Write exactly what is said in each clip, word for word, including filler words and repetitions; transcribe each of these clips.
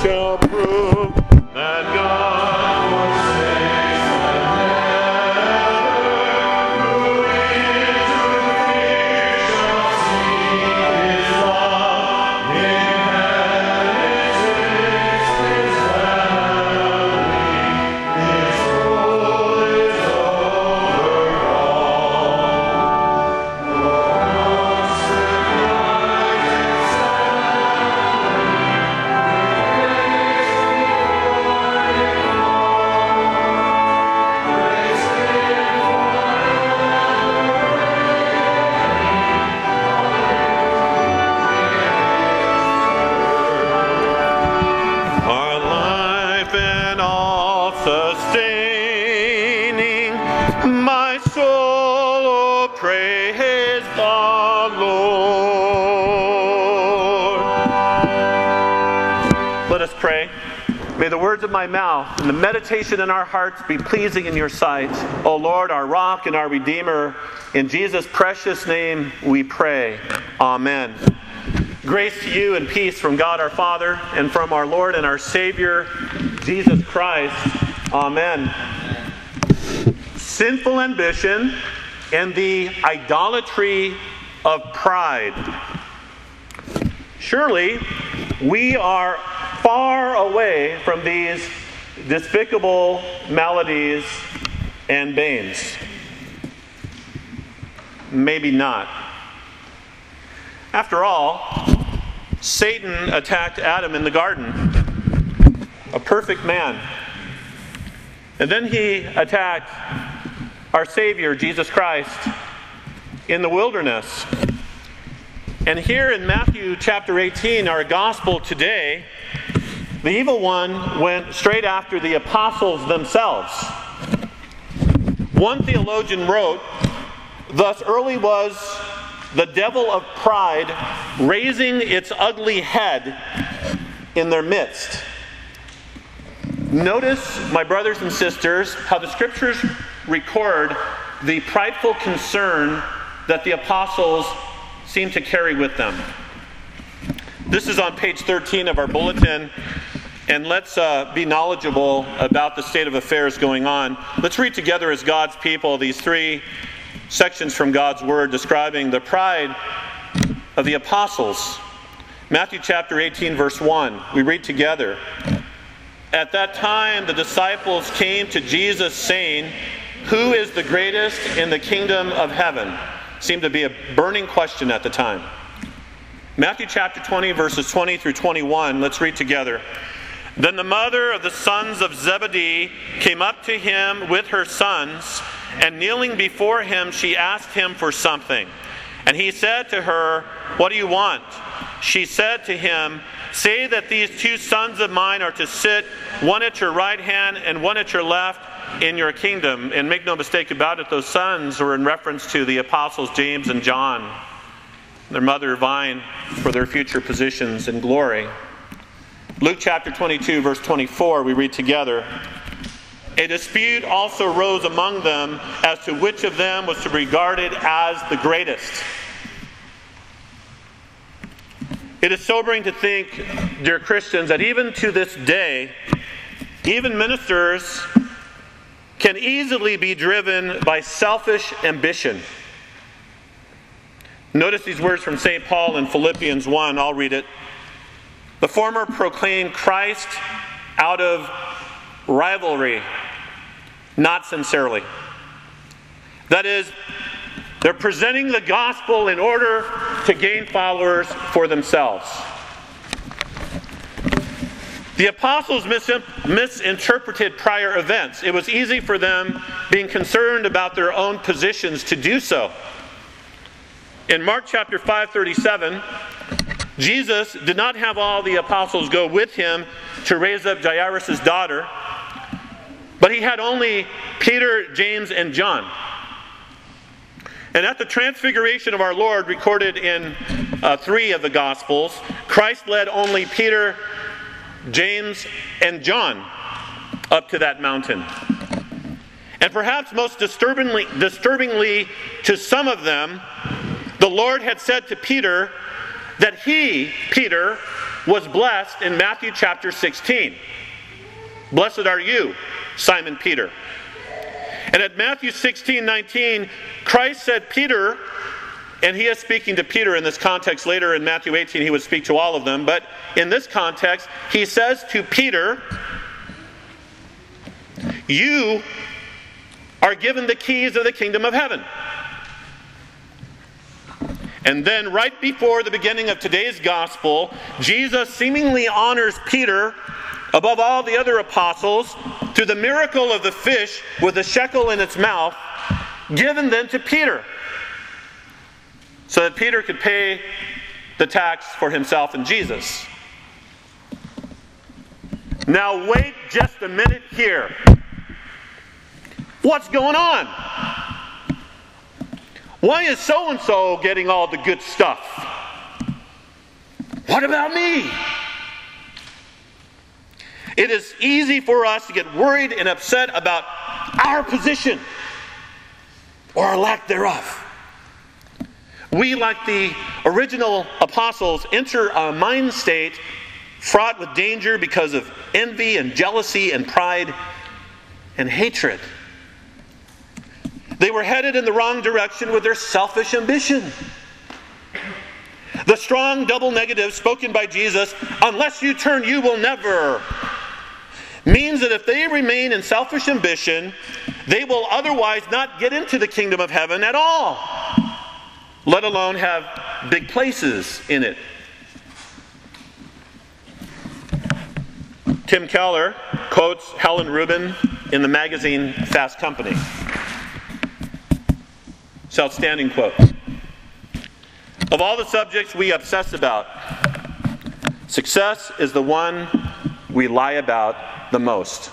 shall prove that God was saved forever. Who into fear shall see His love inheritance, His family, His rule is over all. Our life and all sustaining, my soul, oh, praise the Lord. Let us pray. May the words of my mouth and the meditation in our hearts be pleasing in your sight, O Lord, our rock and our Redeemer. In Jesus' precious name we pray. Amen. Grace to you and peace from God our Father and from our Lord and our Savior, Jesus Christ. Amen. Sinful ambition and the idolatry of pride. Surely we are far away from these despicable maladies and banes. Maybe not. After all, Satan attacked Adam in the garden, a perfect man. And then he attacked our Savior, Jesus Christ, in the wilderness. And here in Matthew chapter eighteen, our gospel today, the evil one went straight after the apostles themselves. One theologian wrote, "Thus early was the devil of pride raising its ugly head in their midst." Notice, my brothers and sisters, how the scriptures record the prideful concern that the apostles seem to carry with them. This is on page thirteen of our bulletin, and let's uh, be knowledgeable about the state of affairs going on. Let's read together as God's people these three sections from God's Word describing the pride of the apostles. Matthew chapter eighteen, verse one. We read together. At that time the disciples came to Jesus saying, "Who is the greatest in the kingdom of heaven?" Seemed to be a burning question at the time. Matthew chapter twenty, verses twenty through twenty-one. Let's read together. Then the mother of the sons of Zebedee came up to him with her sons, and kneeling before him, she asked him for something. And he said to her, "What do you want?" She said to him, "Say that these two sons of mine are to sit, one at your right hand and one at your left, in your kingdom." And make no mistake about it, those sons were in reference to the apostles James and John, their mother vying for their future positions in glory. Luke chapter twenty-two, verse twenty-four, we read together. A dispute also arose among them as to which of them was to be regarded as the greatest. It is sobering to think, dear Christians, that even to this day, even ministers can easily be driven by selfish ambition. Notice these words from Saint Paul in Philippians one. I'll read it. The former proclaim Christ out of rivalry, not sincerely. That is, they're presenting the gospel in order to gain followers for themselves. The apostles mis- misinterpreted prior events. It was easy for them, being concerned about their own positions, to do so. In Mark chapter five thirty-seven, Jesus did not have all the apostles go with him to raise up Jairus' daughter, but he had only Peter, James, and John. And at the transfiguration of our Lord, recorded in uh, three of the Gospels, Christ led only Peter, James, and John up to that mountain. And perhaps most disturbingly, disturbingly to some of them, the Lord had said to Peter that he, Peter, was blessed in Matthew chapter sixteen. Blessed are you, Simon Peter. And at Matthew sixteen nineteen, Christ said, Peter, and he is speaking to Peter in this context. Later in Matthew eighteen, he would speak to all of them. But in this context, he says to Peter, you are given the keys of the kingdom of heaven. And then right before the beginning of today's gospel, Jesus seemingly honors Peter above all the other apostles through the miracle of the fish with a shekel in its mouth, given then to Peter, so that Peter could pay the tax for himself and Jesus. Now wait just a minute here. What's going on? Why is so-and-so getting all the good stuff? What about me? It is easy for us to get worried and upset about our position or our lack thereof. We, like the original apostles, enter a mind state fraught with danger because of envy and jealousy and pride and hatred. They were headed in the wrong direction with their selfish ambition. The strong double negative spoken by Jesus, unless you turn, you will never, means that if they remain in selfish ambition, they will otherwise not get into the kingdom of heaven at all, let alone have big places in it. Tim Keller quotes Helen Rubin in the magazine Fast Company. It's an outstanding quote. Of all the subjects we obsess about, success is the one we lie about the most.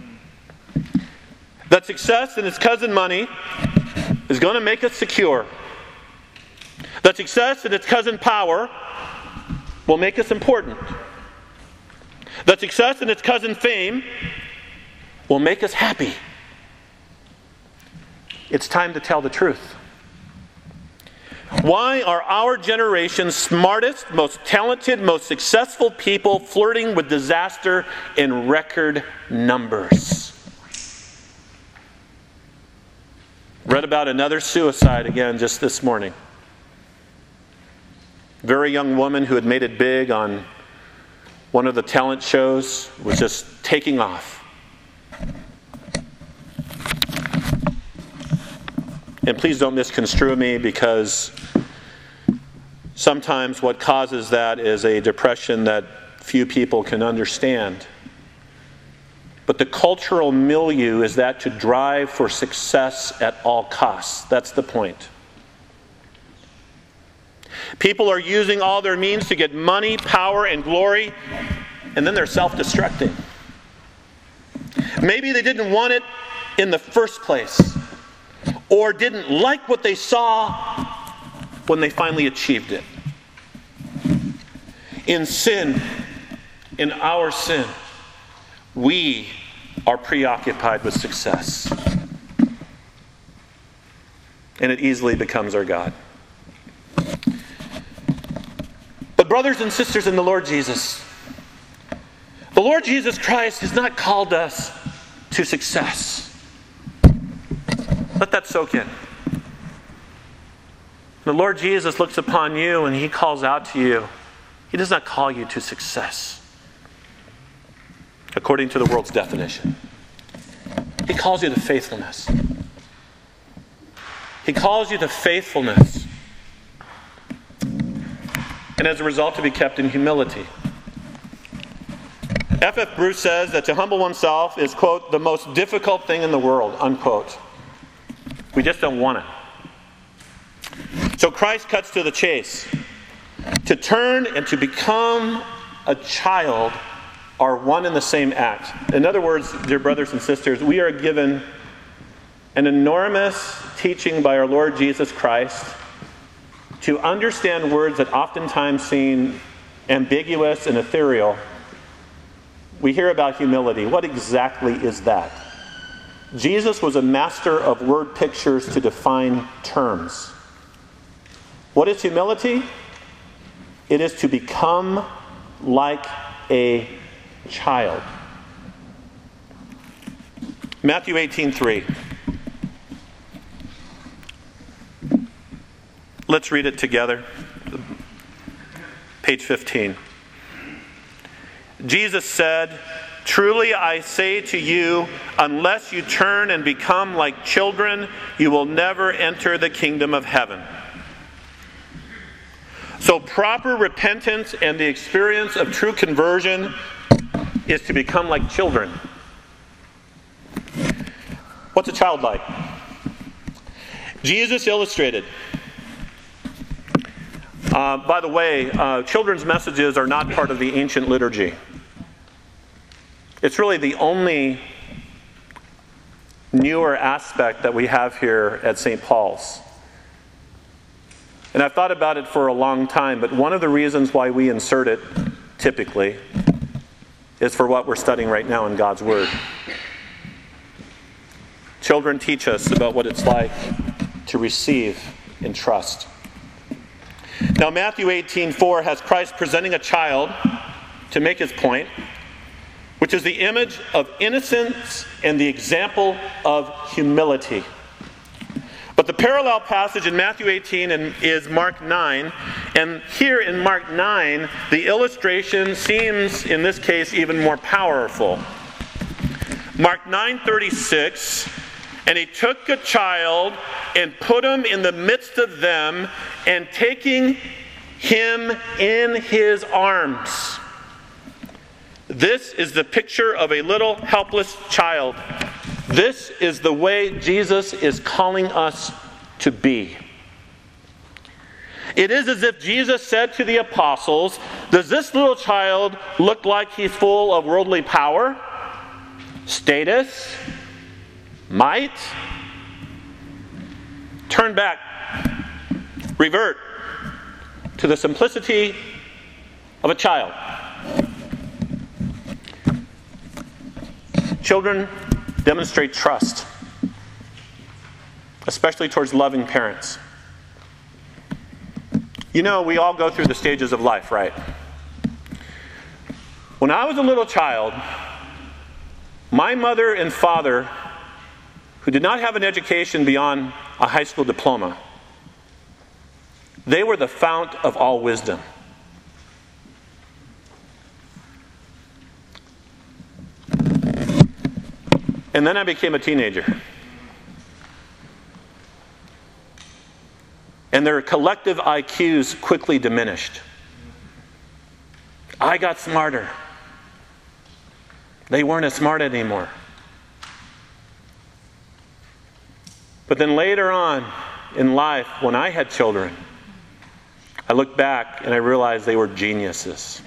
That success and its cousin money is going to make us secure. That success and its cousin power will make us important. That success and its cousin fame will make us happy. It's time to tell the truth. Why are our generation's smartest, most talented, most successful people flirting with disaster in record numbers? Read about another suicide again just this morning. Very young woman who had made it big on one of the talent shows was just taking off. And please don't misconstrue me, because sometimes what causes that is a depression that few people can understand. But the cultural milieu is that to drive for success at all costs. That's the point. People are using all their means to get money, power, and glory, and then they're self-destructing. Maybe they didn't want it in the first place, or didn't like what they saw when they finally achieved it. In sin, in our sin, we are preoccupied with success. And it easily becomes our God. But brothers and sisters in the Lord Jesus, the Lord Jesus Christ has not called us to success. Let that soak in. The Lord Jesus looks upon you and He calls out to you. He does not call you to success, according to the world's definition. He calls you to faithfulness. He calls you to faithfulness. And as a result, to be kept in humility. F F Bruce says that to humble oneself is, quote, the most difficult thing in the world, unquote. We just don't want it. So Christ cuts to the chase. To turn and to become a child are one and the same act. In other words, dear brothers and sisters, we are given an enormous teaching by our Lord Jesus Christ to understand words that oftentimes seem ambiguous and ethereal. We hear about humility. What exactly is that? Jesus was a master of word pictures to define terms. What is humility? It is to become like a child. Matthew eighteen three. Let's read it together. Page fifteen. Jesus said, "Truly I say to you, unless you turn and become like children, you will never enter the kingdom of heaven." So proper repentance and the experience of true conversion is to become like children. What's a child like? Jesus illustrated. Uh, by the way, uh, children's messages are not part of the ancient liturgy. It's really the only newer aspect that we have here at Saint Paul's. And I've thought about it for a long time, but one of the reasons why we insert it, typically, is for what we're studying right now in God's Word. Children teach us about what it's like to receive and trust. Now, Matthew eighteen four has Christ presenting a child to make his point, which is the image of innocence and the example of humility. But the parallel passage in Matthew eighteen is Mark nine, and here in Mark nine, the illustration seems, in this case, even more powerful. Mark nine thirty-six, "And he took a child and put him in the midst of them, and taking him in his arms." This is the picture of a little helpless child. This is the way Jesus is calling us to be. It is as if Jesus said to the apostles, does this little child look like he's full of worldly power, status, might? Turn back. Revert to the simplicity of a child. Children demonstrate trust, especially towards loving parents. You know, we all go through the stages of life, right? When I was a little child, my mother and father, who did not have an education beyond a high school diploma, they were the fount of all wisdom. And then I became a teenager. And their collective I Qs quickly diminished. I got smarter. They weren't as smart anymore. But then later on in life, when I had children, I look back and I realized they were geniuses.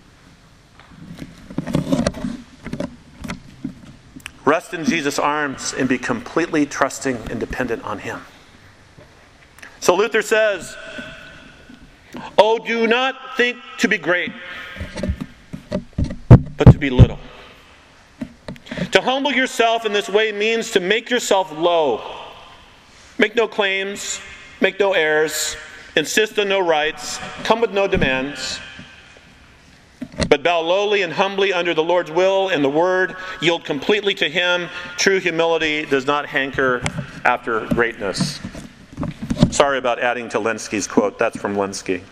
Rest in Jesus' arms and be completely trusting and dependent on Him. So Luther says, "Oh, do not think to be great, but to be little." To humble yourself in this way means to make yourself low. Make no claims, make no heirs, insist on no rights, come with no demands. But bow lowly and humbly under the Lord's will and the word, yield completely to Him. True humility does not hanker after greatness. Sorry about adding to Lenski's quote. That's from Lenski.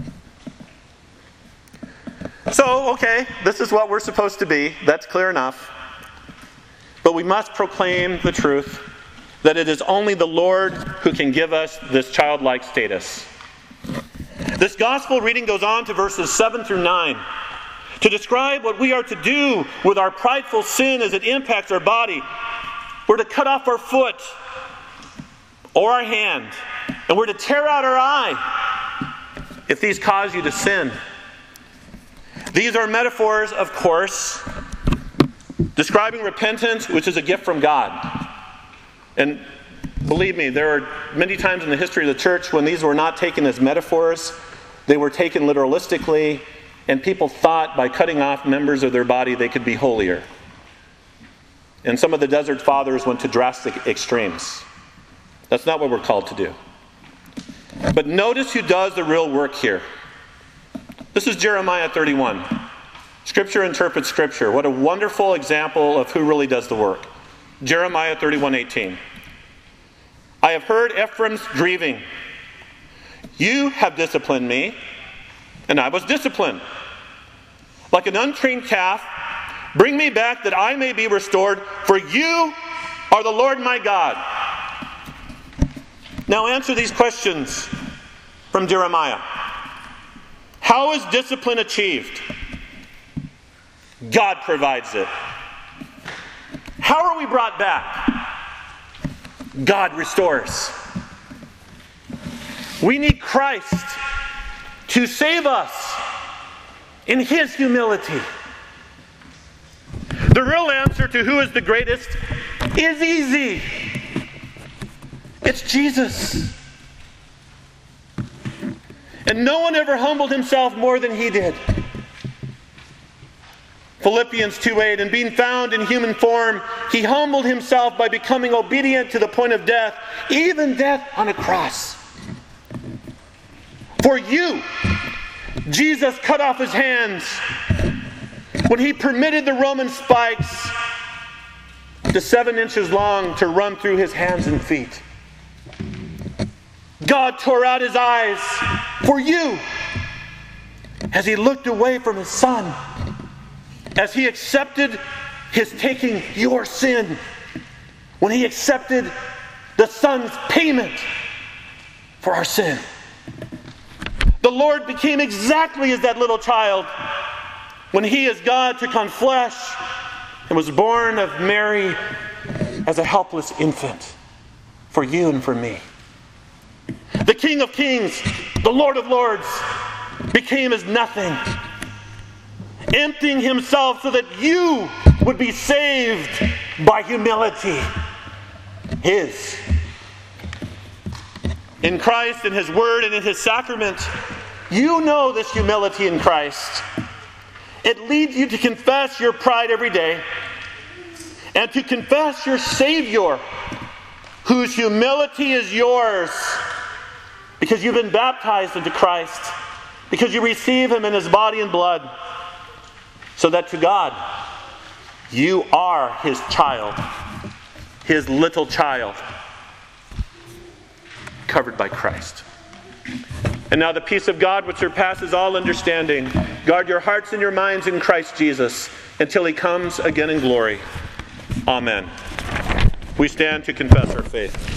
So, okay, this is what we're supposed to be. That's clear enough. But we must proclaim the truth that it is only the Lord who can give us this childlike status. This gospel reading goes on to verses seven through nine to describe what we are to do with our prideful sin as it impacts our body. We're to cut off our foot or our hand, and we're to tear out our eye if these cause you to sin. These are metaphors, of course, describing repentance, which is a gift from God. And believe me, there are many times in the history of the church when these were not taken as metaphors. They were taken literalistically, and people thought by cutting off members of their body they could be holier. And some of the desert fathers went to drastic extremes. That's not what we're called to do. But notice who does the real work here. This is Jeremiah thirty-one. Scripture interprets Scripture. What a wonderful example of who really does the work. Jeremiah thirty-one eighteen. I have heard Ephraim's grieving. You have disciplined me, and I was disciplined. Like an untrained calf, bring me back that I may be restored, for you are the Lord my God. Now answer these questions from Jeremiah. How is discipline achieved? God provides it. How are we brought back? God restores. We need Christ to save us in His humility. The real answer to who is the greatest is easy. It's Jesus. And no one ever humbled himself more than He did. Philippians two eight, and being found in human form, He humbled Himself by becoming obedient to the point of death, even death on a cross. For you, Jesus cut off His hands when He permitted the Roman spikes, the seven inches long, to run through His hands and feet. God tore out His eyes for you as He looked away from His Son, as He accepted His taking your sin, when He accepted the Son's payment for our sin. The Lord became exactly as that little child when He, as God, took on flesh and was born of Mary as a helpless infant for you and for me. The King of Kings, the Lord of Lords, became as nothing, emptying Himself so that you would be saved by humility. His. In Christ, in His Word, and in His sacrament, you know this humility in Christ. It leads you to confess your pride every day and to confess your Savior, whose humility is yours because you've been baptized into Christ, because you receive Him in His body and blood, so that to God, you are His child, His little child, covered by Christ. And now the peace of God, which surpasses all understanding, guard your hearts and your minds in Christ Jesus until He comes again in glory. Amen. We stand to confess our faith.